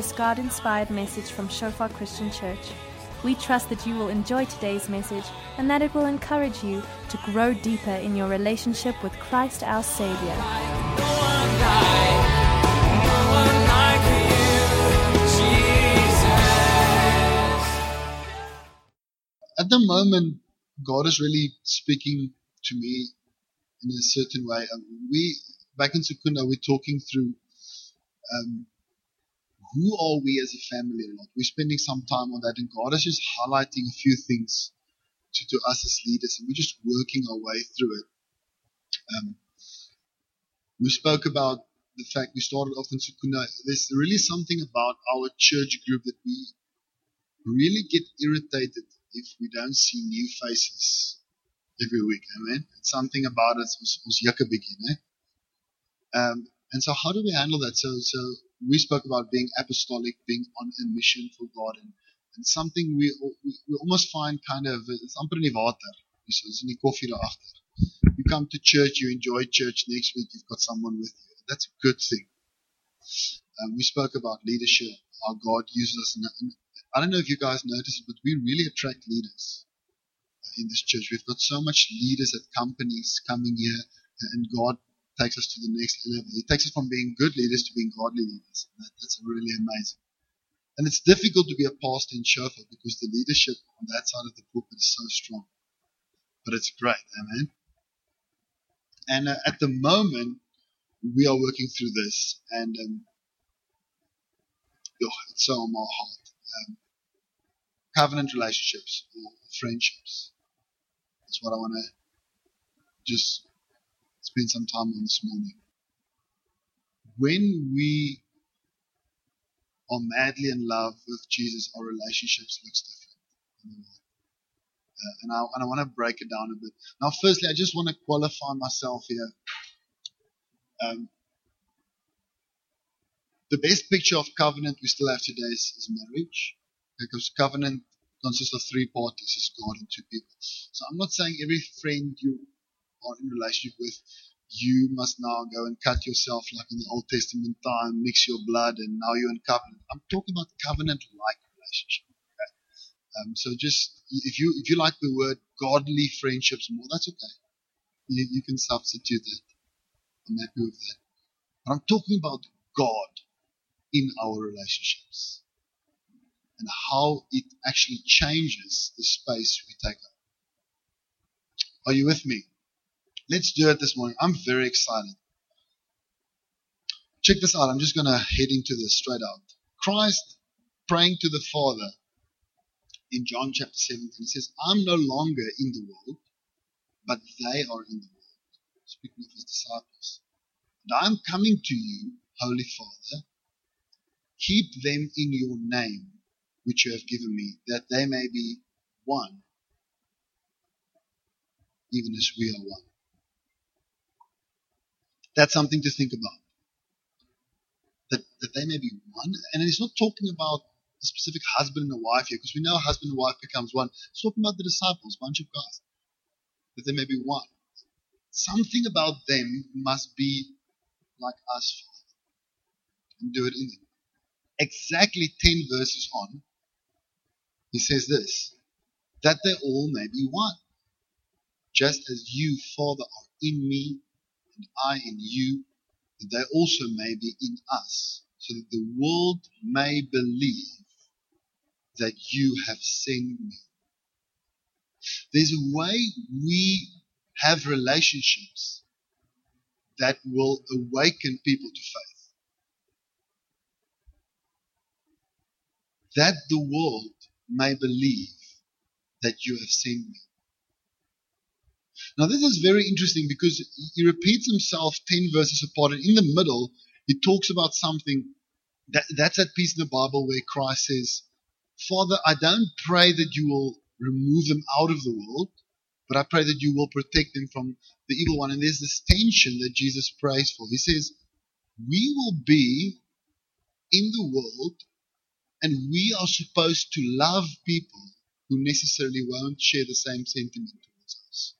this God-inspired message from Shofar Christian Church. We trust that you will enjoy today's message and that it will encourage you to grow deeper in your relationship with Christ our Savior. At the moment, God is really speaking to me in a certain way. Back in Secunda, we're talking through who are we as a family a lot. We're spending some time on that, and God is just highlighting a few things to us as leaders, and we're just working our way through it. We spoke about the fact we started off in Secunda. There's really something about our church group that we really get irritated if we don't see new faces every week. Amen. It's something about it was yucca begin, and so how do we handle that? So we spoke about being apostolic, being on a mission for God, and something we almost find kind of, it's amper in die water. It's in die koffie daarachter. You come to church, you enjoy church, next week you've got someone with you. That's a good thing. We spoke about leadership, how God uses us. And I don't know if you guys notice it, but we really attract leaders in this church. We've got so much leaders at companies coming here, and God takes us to the next level. He takes us from being good leaders to being godly leaders. That's really amazing. And it's difficult to be a pastor in Shofar because the leadership on that side of the pulpit is so strong. But it's great, amen. And at the moment, we are working through this, and it's so on my heart. Covenant relationships or friendships. That's what I want to just spend some time on this morning. When we are madly in love with Jesus, our relationships looks different. And I want to break it down a bit. Now, firstly, I just want to qualify myself here. The best picture of covenant we still have today is marriage. Because covenant consists of three parties, it's God and two people. So I'm not saying every friend you are in relationship with, you must now go and cut yourself like in the Old Testament time, mix your blood, and now you're in covenant. I'm talking about covenant-like relationship. Okay? So just, if you like the word godly friendships more, that's okay. You can substitute that. I'm happy with that. But I'm talking about God in our relationships and how it actually changes the space we take up. Are you with me? Let's do it this morning. I'm very excited. Check this out. I'm just going to head into this straight out. Christ praying to the Father in John chapter 17. He says, I'm no longer in the world, but they are in the world. Speaking of his disciples. And I'm coming to you, Holy Father. Keep them in your name, which you have given me, that they may be one, even as we are one. That's something to think about. That they may be one. And he's not talking about a specific husband and a wife here, because we know a husband and wife becomes one. He's talking about the disciples, a bunch of guys. That they may be one. Something about them must be like us, Father, and do it in them. Exactly 10 verses on, he says this, that they all may be one, just as you, Father, are in me, and I in you, that they also may be in us, so that the world may believe that you have sent me. There's a way we have relationships that will awaken people to faith. That the world may believe that you have sent me. Now this is very interesting because he repeats himself 10 verses apart, and in the middle he talks about something that's that piece in the Bible where Christ says, Father, I don't pray that you will remove them out of the world, but I pray that you will protect them from the evil one. And there's this tension that Jesus prays for. He says, we will be in the world, and we are supposed to love people who necessarily won't share the same sentiment towards us.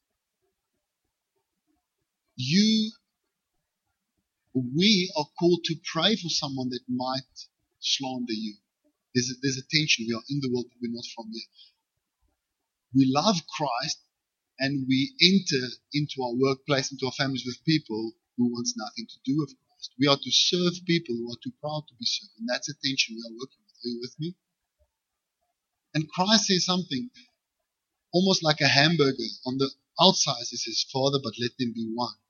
We are called to pray for someone that might slander you. There's a tension. We are in the world, but we're not from here. We love Christ, and we enter into our workplace, into our families with people who wants nothing to do with Christ. We are to serve people who are too proud to be served, and that's a tension we are working with. Are you with me? And Christ says something almost like a hamburger. On the outside, he says, Father, but let them be one.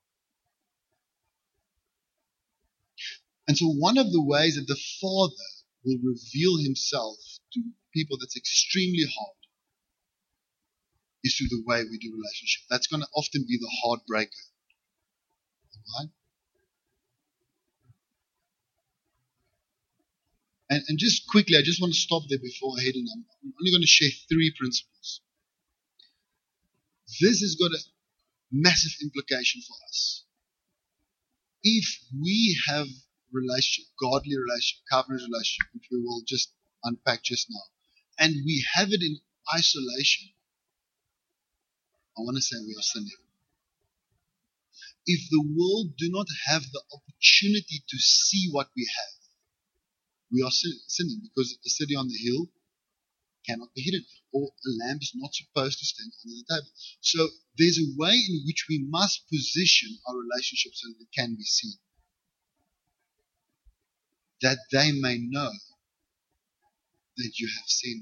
And so one of the ways that the Father will reveal himself to people that's extremely hard is through the way we do relationship. That's going to often be the heartbreaker. Right? And just quickly, I just want to stop there before I head in. I'm only going to share 3 principles. This has got a massive implication for us. If we have relationship, godly relationship, covenant relationship, which we will just unpack just now, and we have it in isolation, I want to say we are sinning. If the world do not have the opportunity to see what we have, we are sinning, because the city on the hill cannot be hidden, or a lamp is not supposed to stand under the table. So there's a way in which we must position our relationships so that it can be seen, that they may know that you have seen.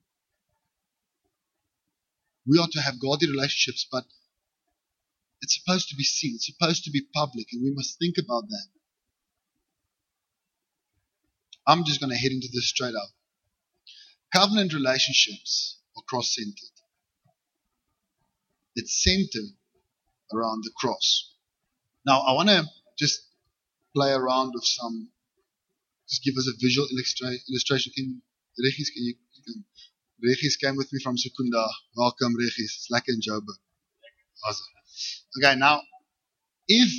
We are to have godly relationships, but it's supposed to be seen. It's supposed to be public, and we must think about that. I'm just going to head into this straight up. Covenant relationships are cross-centered. It's centered around the cross. Now, I want to just play around with some, just give us a visual illustration. Regis came with me from Secunda. Welcome, Regis. It's lekker in Joburg. Awesome. Okay, now, if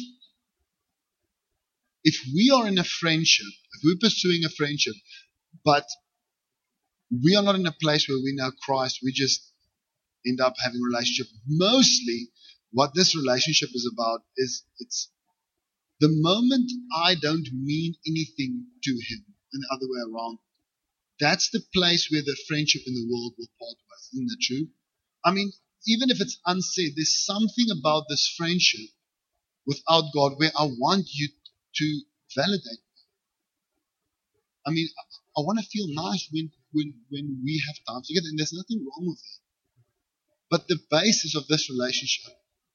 we are in a friendship, if we're pursuing a friendship, but we are not in a place where we know Christ, we just end up having a relationship. Mostly, what this relationship is about is it's the moment I don't mean anything to him, and the other way around. That's the place where the friendship in the world will part ways. Isn't that true? I mean, even if it's unsaid, there's something about this friendship without God where I want you to validate me. I mean, I want to feel nice when we have time together, and there's nothing wrong with that. But the basis of this relationship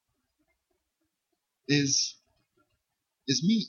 is me.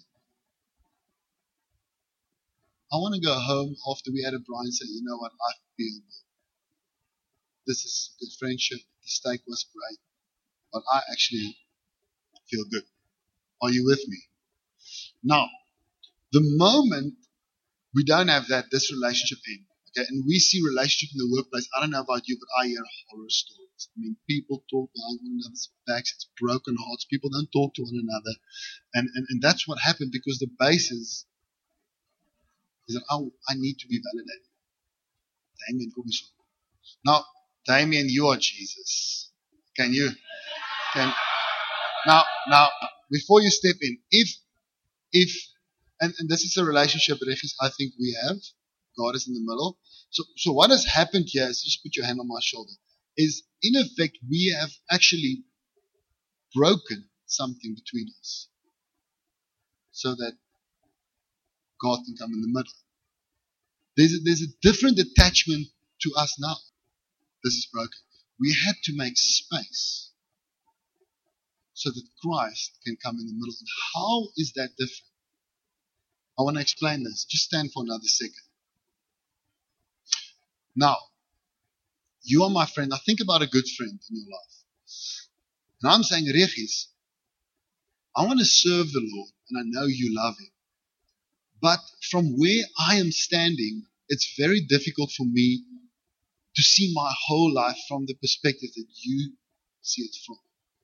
I want to go home after we had a brine and say, you know what, I feel good. This is a good friendship. The steak was great, but I actually feel good. Are you with me? Now, the moment we don't have that, this relationship ends. Okay, and we see relationship in the workplace. I don't know about you, but I hear horror stories. I mean, people talk behind one another's backs. It's broken hearts. People don't talk to one another, and that's what happened because the basis is that I need to be validated. Damien, kom eens op. Now, Damien, you are Jesus. Can now before you step in, if and this is a relationship, Regis, I think we have. God is in the middle. So what has happened here is, just put your hand on my shoulder, is in effect we have actually broken something between us so that God can come in the middle. There's a different attachment to us now. This is broken. We had to make space so that Christ can come in the middle. And how is that different? I want to explain this. Just stand for another second. Now, you are my friend. Now think about a good friend in your life. And I'm saying, Regis, I want to serve the Lord, and I know you love Him. But from where I am standing, it's very difficult for me to see my whole life from the perspective that you see it from.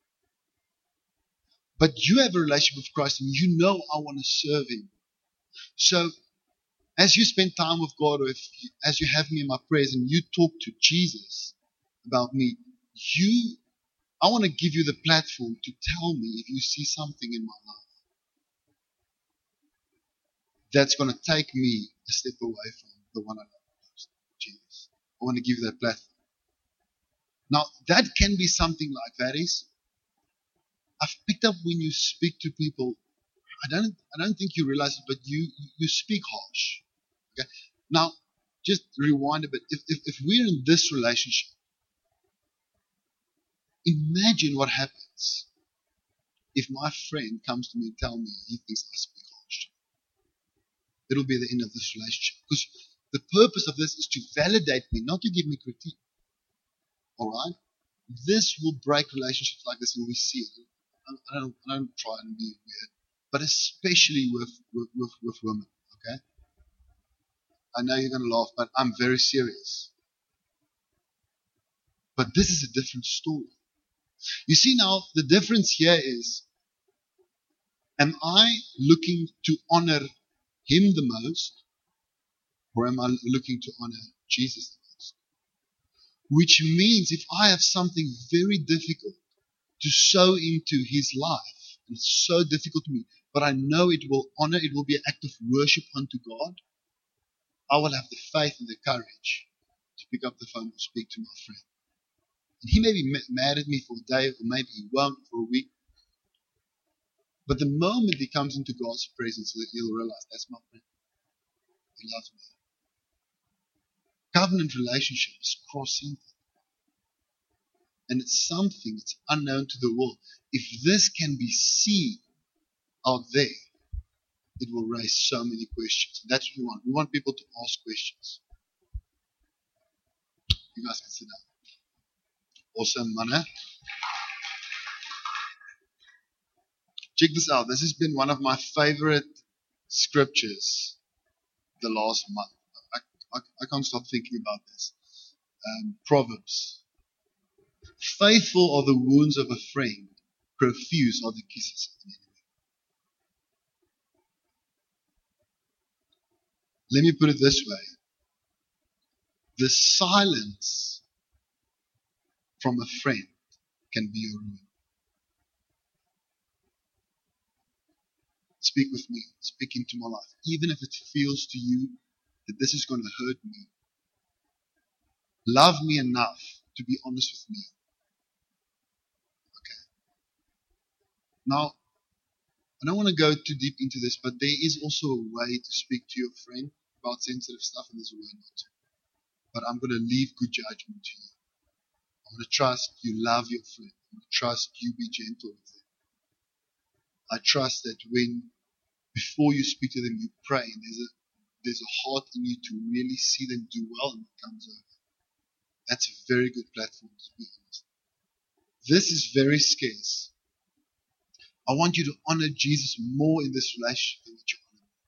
But you have a relationship with Christ, and you know I want to serve Him. So, as you spend time with God, or as you have me in my prayers and you talk to Jesus about me, I want to give you the platform to tell me if you see something in my life. that's going to take me a step away from the one I love most, Jesus. I want to give you that platform. Now, that can be something like that is, I've picked up when you speak to people, I don't think you realize it, but you speak harsh. Okay? Now, just rewind a bit. If we're in this relationship, imagine what happens if my friend comes to me and tells me he thinks I speak harsh. It'll be the end of this relationship. Because the purpose of this is to validate me, not to give me critique. Alright? This will break relationships like this, and we see it. I don't try and be weird, but especially with women. Okay? I know you're going to laugh, but I'm very serious. But this is a different story. You see now, the difference here is, am I looking to honor him the most, or am I looking to honor Jesus the most? Which means if I have something very difficult to sow into his life, and it's so difficult to me, but I know it will honor, it will be an act of worship unto God, I will have the faith and the courage to pick up the phone and speak to my friend. And he may be mad at me for a day, or maybe he won't for a week. But the moment he comes into God's presence, he'll realize that's my friend. He loves me. Covenant relationship is cross-centered. And it's something that's unknown to the world. If this can be seen out there, it will raise so many questions. And that's what we want. We want people to ask questions. You guys can sit down. Awesome, man. Check this out. This has been one of my favorite scriptures the last month. I can't stop thinking about this. Proverbs. Faithful are the wounds of a friend. Profuse are the kisses of an enemy. Let me put it this way. The silence from a friend can be your ruin. Speak with me. Speak into my life. Even if it feels to you that this is going to hurt me. Love me enough to be honest with me. Okay. Now, I don't want to go too deep into this, but there is also a way to speak to your friend about sensitive stuff, and there's a way not to. But I'm going to leave good judgment to you. I want to trust you love your friend. I want to trust you be gentle with them. I trust that before you speak to them, you pray, and there's a heart in you to really see them do well, and it comes over. That's a very good platform, to be honest. This is very scarce. I want you to honor Jesus more in this relationship than what you honor me.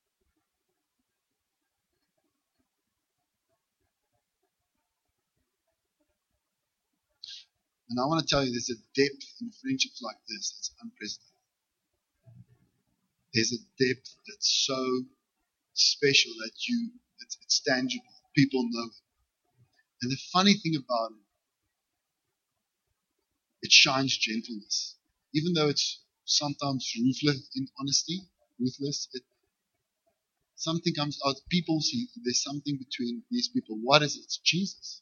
And I want to tell you, there's a depth in friendships like this that's unprecedented. There's a depth that's so special that it's tangible. People know it. And the funny thing about it shines gentleness. Even though it's sometimes ruthless in honesty, something comes out. People see there's something between these people. What is it? It's Jesus.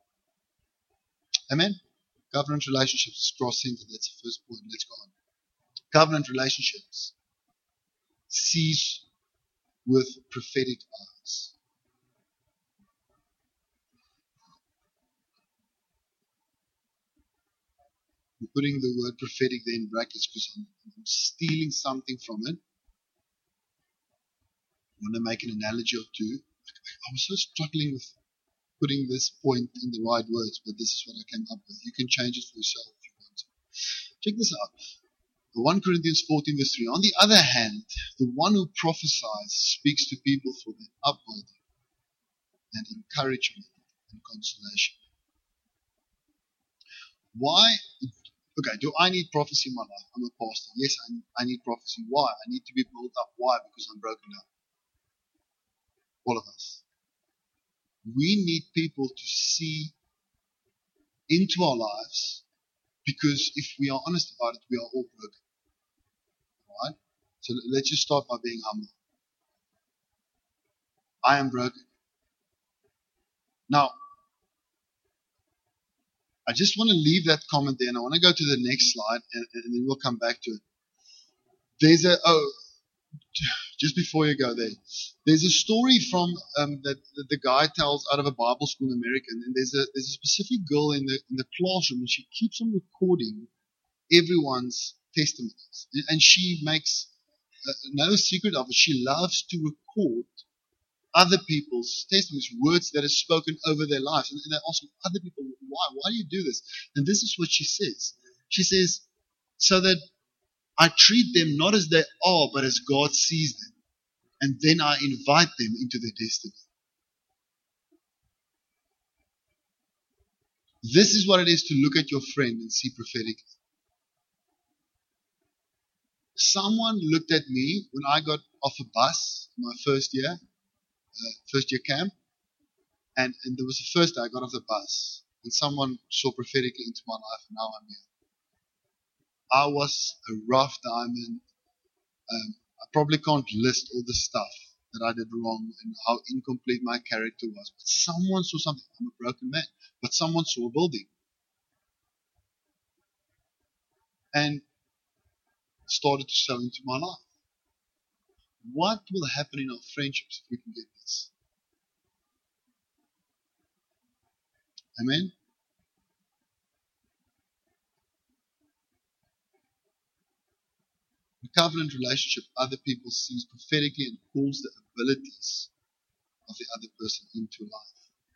Amen? Covenant relationships is cross-centered. That's the first point. Let's go on. Covenant relationships sees with prophetic eyes. I'm putting the word prophetic there in brackets because I'm stealing something from it. I want to make an analogy or two. I was so struggling with putting this point in the right words, but this is what I came up with. You can change it for yourself if you want to. Check this out. 1 Corinthians 14 verse 3. On the other hand, the one who prophesies speaks to people for their upbuilding and encouragement and consolation. Why? Okay, do I need prophecy in my life? I'm a pastor. Yes, I need prophecy. Why? I need to be built up. Why? Because I'm broken down. All of us. We need people to see into our lives, because if we are honest about it, we are all broken. Alright? So let's just start by being humble. I am broken. Now, I just want to leave that comment there, and I want to go to the next slide, and then we'll come back to it. Just before you go there, there's a story from that the guy tells out of a Bible school in America, and there's a specific girl in the classroom, and she keeps on recording everyone's testimonies, and she makes no secret of it. She loves to record other people's testimonies, words that are spoken over their lives. And they ask other people, why do you do this? And this is what she says. She says, so that I treat them not as they are, but as God sees them. And then I invite them into their destiny. This is what it is to look at your friend and see prophetically. Someone looked at me when I got off a bus my first year camp, and there was the first day I got off the bus, and someone saw prophetically into my life, and now I'm here. I was a rough diamond. I probably can't list all the stuff that I did wrong and how incomplete my character was, but someone saw something. I'm a broken man, but someone saw a building and started to sow into my life. What will happen in our friendships if we can get this? Amen? In a covenant relationship, other people sees prophetically and calls the abilities of the other person into life.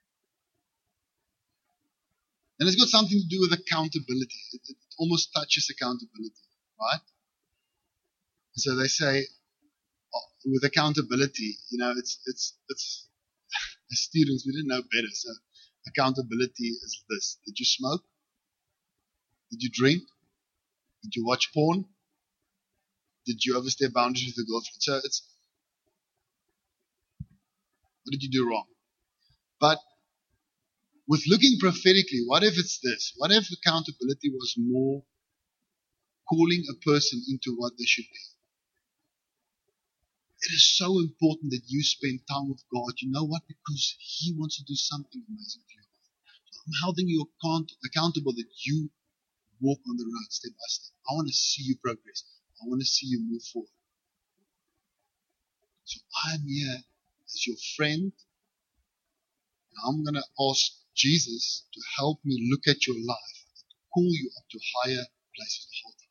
And it's got something to do with accountability. It almost touches accountability, right? And so they say, with accountability, it's as students, we didn't know better. So accountability is this. Did you smoke? Did you drink? Did you watch porn? Did you overstep boundaries with your girlfriend? So what did you do wrong? But with looking prophetically, what if it's this? What if accountability was more calling a person into what they should be? It is so important that you spend time with God. You know what? Because He wants to do something amazing for you. So I'm holding you accountable that you walk on the road step by step. I want to see you progress. I want to see you move forward. So I'm here as your friend. And I'm going to ask Jesus to help me look at your life and call you up to higher places the whole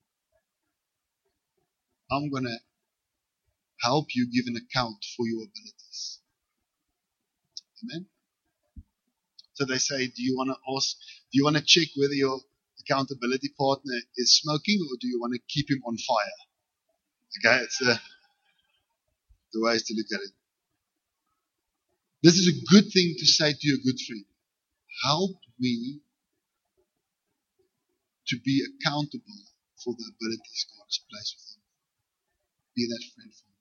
time. I'm going to help you give an account for your abilities. Amen? So they say, do you want to check whether your accountability partner is smoking, or do you want to keep him on fire? Okay, it's the ways to look at it. This is a good thing to say to your good friend. Help me to be accountable for the abilities God has placed within me. Be that friend for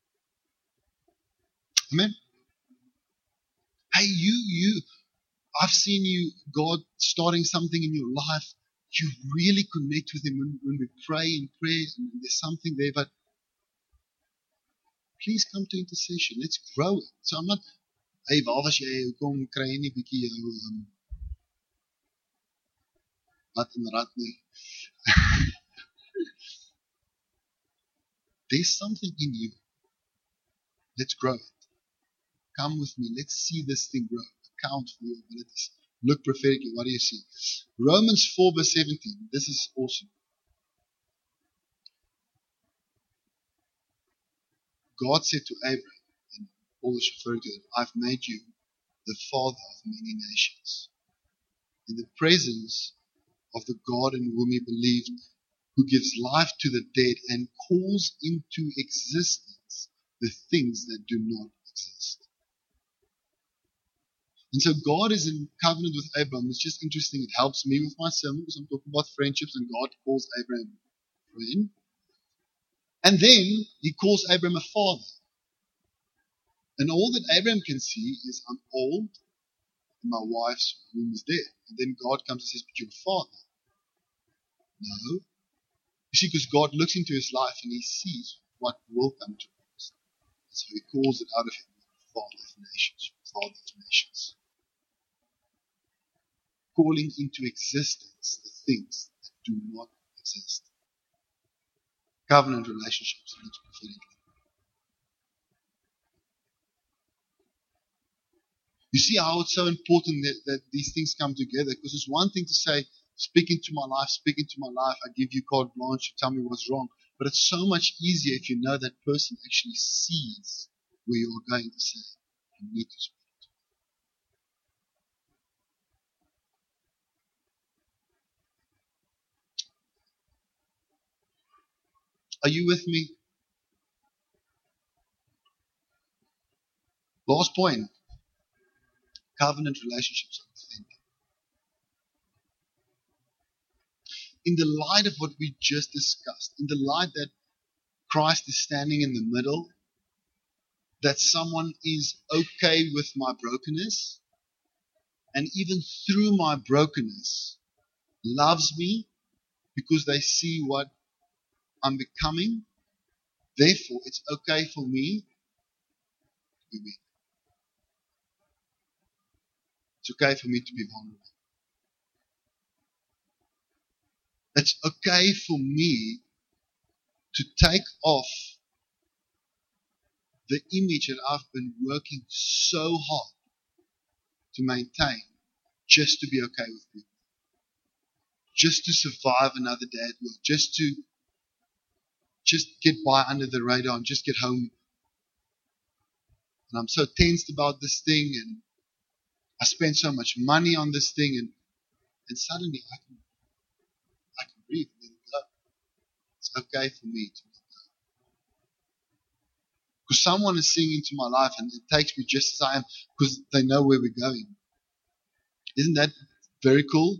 me. Amen. Hey, I've seen you, God starting something in your life. You really connect with Him when we pray in prayer, and there's something there, but please come to intercession. Let's grow it. So I'm not, hey, waar was jy? Hoekom kry jy nie bietjie jou wat en rat nie? There's something in you. Let's grow it. Come with me. Let's see this thing grow. Account for your abilities. Look prophetically. What do you see? Romans 4 verse 17. This is awesome. God said to Abraham, and Paul is referring to it, I've made you the father of many nations. In the presence of the God in whom he believed, who gives life to the dead and calls into existence the things that do not exist. And so God is in covenant with Abraham. It's just interesting. It helps me with my sermon because I'm talking about friendships, and God calls Abraham a friend. And then he calls Abraham a father. And all that Abraham can see is, I'm old and my wife's womb is dead. And then God comes and says, but you're a father. No. You see, because God looks into his life and he sees what will come to pass. So he calls it out of him, Father of nations, Father of nations. Calling into existence the things that do not exist. Covenant relationships lead to prophetic. You see how it's so important that these things come together, because it's one thing to say, speak into my life, I give you carte blanche, you tell me what's wrong. But it's so much easier if you know that person actually sees where you are going to say, you need to speak. Are you with me? Last point. Covenant relationships are authentic. In the light of what we just discussed, in the light that Christ is standing in the middle, that someone is okay with my brokenness, and even through my brokenness, loves me because they see what I'm becoming. Therefore, it's okay for me to be weak. It's okay for me to be vulnerable. It's okay for me to take off the image that I've been working so hard to maintain just to be okay with people. Just to survive another day at work. Just get by under the radar and just get home. And I'm so tensed about this thing, and I spend so much money on this thing, and suddenly I can breathe and let it go. It's okay for me to let it go. Because someone is seeing into my life and it takes me just as I am because they know where we're going. Isn't that very cool?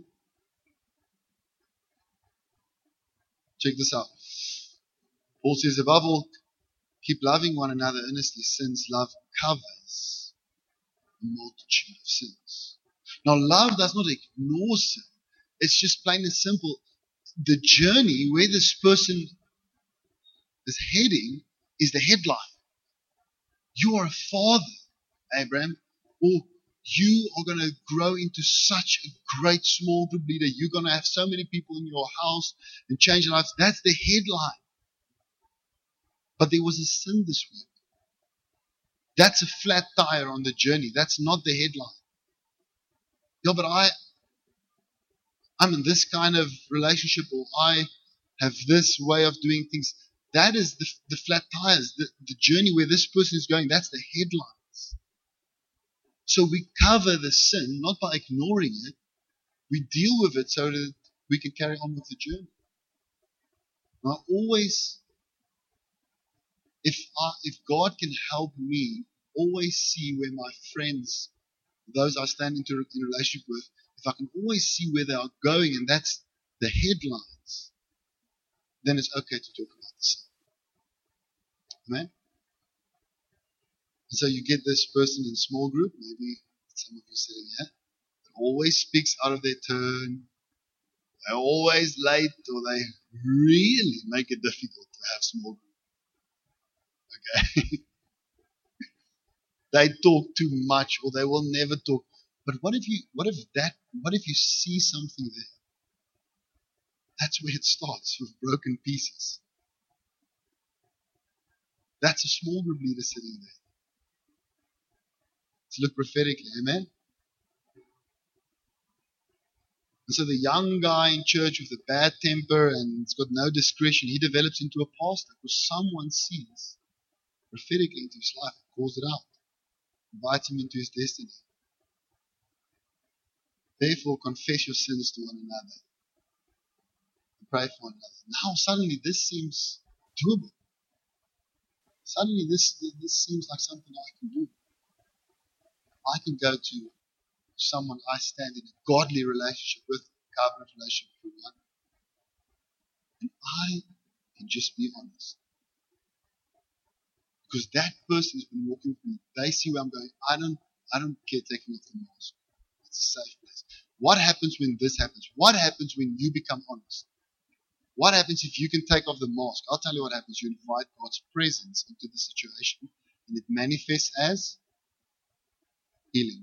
Check this out. Paul says, above all, keep loving one another earnestly, since love covers a multitude of sins. Now, love does not ignore sin. It's just plain and simple. The journey where this person is heading is the headline. You are a father, Abraham, or you are going to grow into such a great small group leader. You're going to have so many people in your house and change lives. That's the headline. But there was a sin this week. That's a flat tire on the journey. That's not the headline. Yeah, but I'm in this kind of relationship, or I have this way of doing things. That is the flat tires, the journey where this person is going. That's the headlines. So we cover the sin, not by ignoring it. We deal with it so that we can carry on with the journey. Now, always, if God can help me, always see where my friends, those I stand in relationship with, if I can always see where they are going, and that's the headlines, then it's okay to talk about the sin. Amen? And so you get this person in a small group, maybe some of you sitting here, that always speaks out of their turn. They're always late, or they really make it difficult to have small group. Okay? They talk too much, or they will never talk. But what if you see something there? That's where it starts, with broken pieces. That's a small group leader sitting there. Let's look prophetically, amen? And so the young guy in church with a bad temper and it's got no discretion, he develops into a pastor because someone sees prophetically into his life and calls it out, invites him into his destiny. Therefore, confess your sins to one another and pray for one another. Now, suddenly, this seems doable. Suddenly, this seems like something I can do. I can go to someone I stand in a godly relationship with, a covenant relationship with one, and I can just be honest. Because that person has been walking with me. They see where I'm going. I don't care taking off the mask. It's a safe place. What happens when this happens? What happens when you become honest? What happens if you can take off the mask? I'll tell you what happens. You invite God's presence into the situation, and it manifests as healing.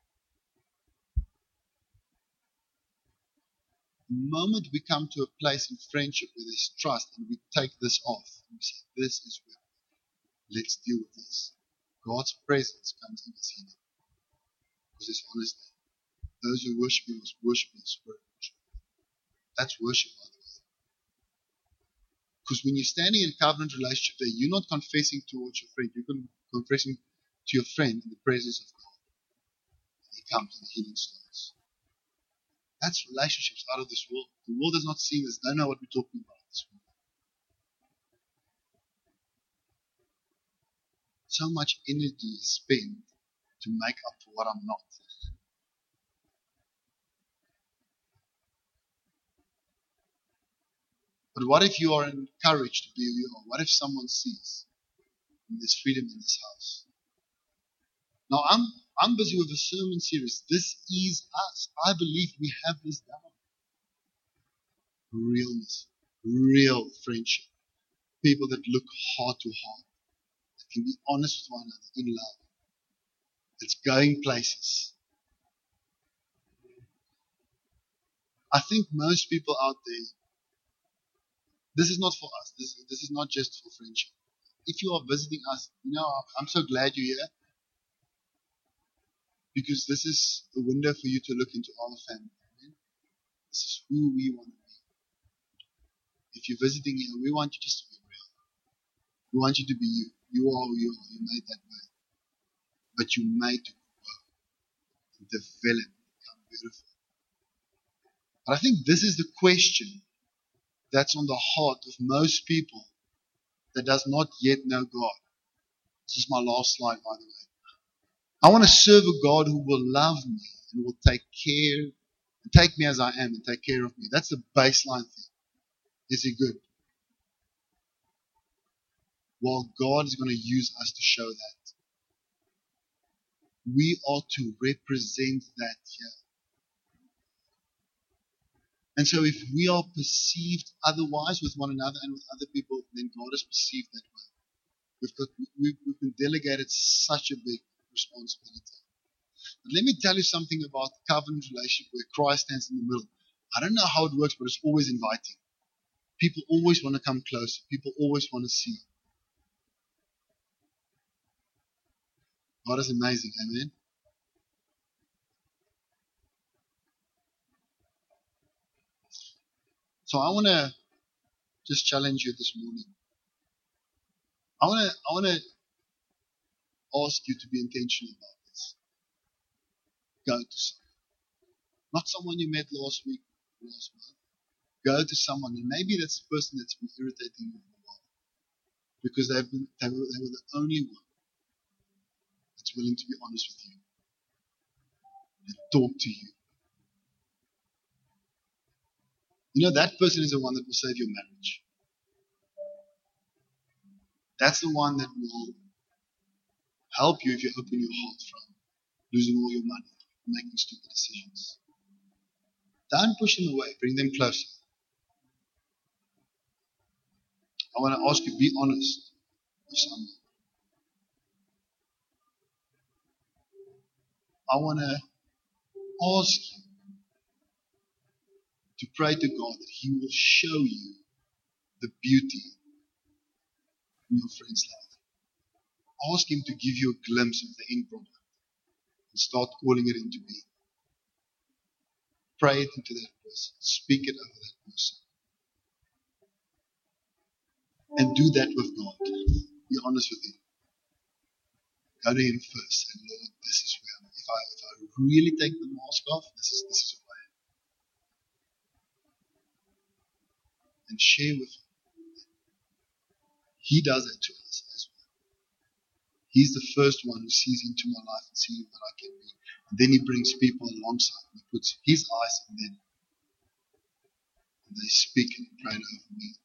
The moment we come to a place in friendship where there's trust and we take this off, and we say, this is where, let's deal with this. God's presence comes in as healing. Because it's honesty. Those who worship Him must worship in spirit. That's worship, by the way. Because when you're standing in covenant relationship there, you're not confessing towards your friend. You're confessing to your friend in the presence of God. And He comes and the healing starts. That's relationships out of this world. The world does not see this. They don't know what we're talking about this world. So much energy is spent to make up for what I'm not. But what if you are encouraged to be who you are? What if someone sees there's freedom in this house? Now I'm busy with a sermon series. This is us. I believe we have this down. Realness, real friendship. People that look heart to heart, that can be honest with one another in love. That's going places. I think most people out there, this is not for us. This is not just for friendship. If you are visiting us, I'm so glad you're here. Because this is a window for you to look into our family. Amen? This is who we want to be. If you're visiting here, we want you just to be real. We want you to be you. You are who you are. You're made that way. But you're made to grow and develop and become beautiful. But I think this is the question that's on the heart of most people that does not yet know God. This is my last slide, by the way. I want to serve a God who will love me and will take care and take me as I am and take care of me. That's the baseline thing. Is He good? Well, God is going to use us to show that. We are to represent that here. And so if we are perceived otherwise with one another and with other people, then God is perceived that way. We've been delegated such a big responsibility. But let me tell you something about the covenant relationship where Christ stands in the middle. I don't know how it works, but it's always inviting. People always want to come closer. People always want to see. God is amazing, amen? So I want to just challenge you this morning. I want to ask you to be intentional about this. Go to someone. Not someone you met last week, last month. Go to someone, and maybe that's the person that's been irritating you for a while. Because they were the only one that's willing to be honest with you and talk to you. That person is the one that will save your marriage. That's the one that will help you if you open your heart from losing all your money, making stupid decisions. Don't push them away. Bring them closer. I want to ask you, be honest with someone. I want to ask you to pray to God that He will show you the beauty in your friend's life. Ask Him to give you a glimpse of the end product and start calling it into being. Pray it into that person. Speak it over that person. And do that with God. Be honest with Him. Go to Him first. Say, Lord, this is where I am. If I really take the mask off, this is who I am. And share with Him. He does that to us as well. He's the first one who sees into my life and sees what I can be. And then He brings people alongside me. He puts His eyes in them. And they speak and pray over me.